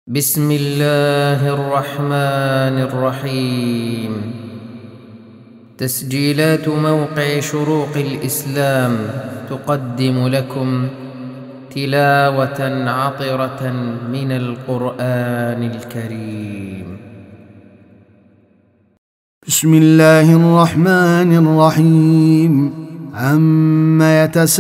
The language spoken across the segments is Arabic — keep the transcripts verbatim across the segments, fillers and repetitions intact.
بسم الله الرحمن الرحيم. تسجيلات موقع شروق الإسلام تقدم لكم تلاوة عطرة من القرآن الكريم. بسم الله الرحمن الرحيم. عما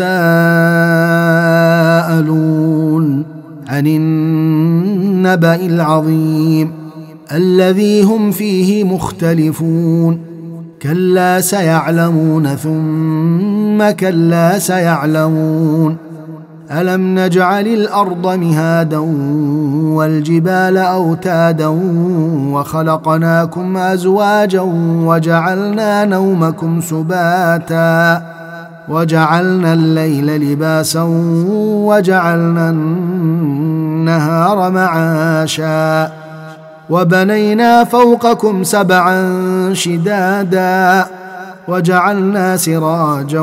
يتساءلون عن النبأ العظيم الذي هم فيه مختلفون. كلا سيعلمون ثم كلا سيعلمون. ألم نجعل الأرض مهادا والجبال أوتادا وخلقناكم أزواجا وجعلنا نومكم سباتا وجعلنا الليل لباسا وجعلنا النهار معاشا وبنينا فوقكم سبعا شدادا وجعلنا سراجا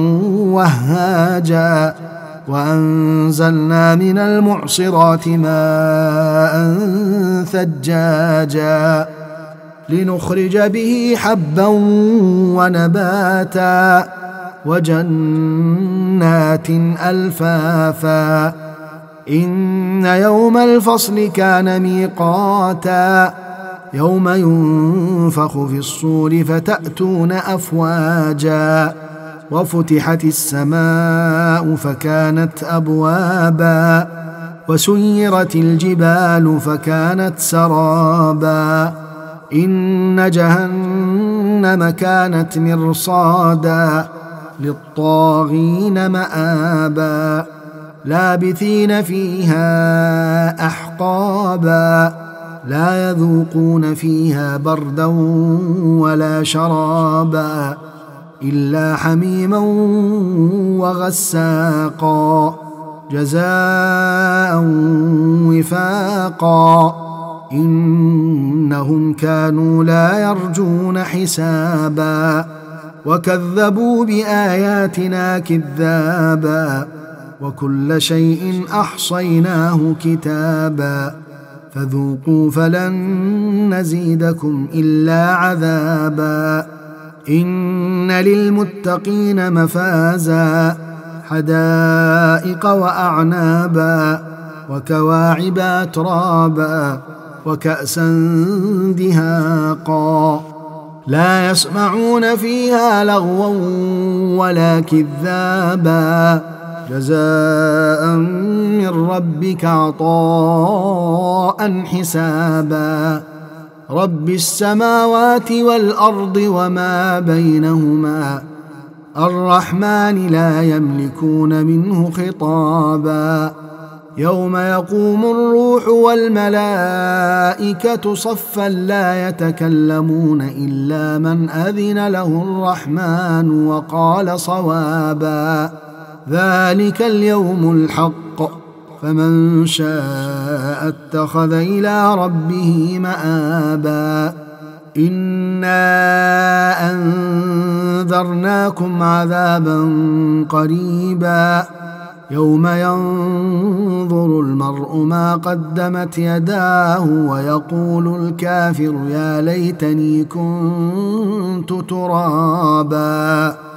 وهاجا وأنزلنا من المعصرات ماء ثجاجا لنخرج به حبا ونباتا وجنات ألفافا. إن يوم الفصل كان ميقاتا يوم ينفخ في الصور فتأتون أفواجا وفتحت السماء فكانت أبوابا وسيرت الجبال فكانت سرابا. إن جهنم كانت مرصادا للطاغين مآبا لابثين فيها أحقابا لا يذوقون فيها بردا ولا شرابا إلا حميما وغساقا جزاء وفاقا. إنهم كانوا لا يرجون حسابا وكذبوا بآياتنا كذابا وكل شيء أحصيناه كتابا فذوقوا فلن نزيدكم إلا عذابا. إن للمتقين مفازا حدائق وأعنابا وكواعب أترابا وكأسا دهاقا لا يسمعون فيها لغوا ولا كذابا جزاء من ربك عطاء حسابا. رب السماوات والأرض وما بينهما الرحمن لا يملكون منه خطابا. يوم يقوم الروح والملائكة صفا لا يتكلمون إلا من أذن له الرحمن وقال صوابا. ذلك اليوم الحق فمن شاء اتخذ إلى ربه مآبا. إنا أنذرناكم عذابا قريبا يوم ينظر المرء ما قدمت يداه ويقول الكافر يا ليتني كنت ترابا.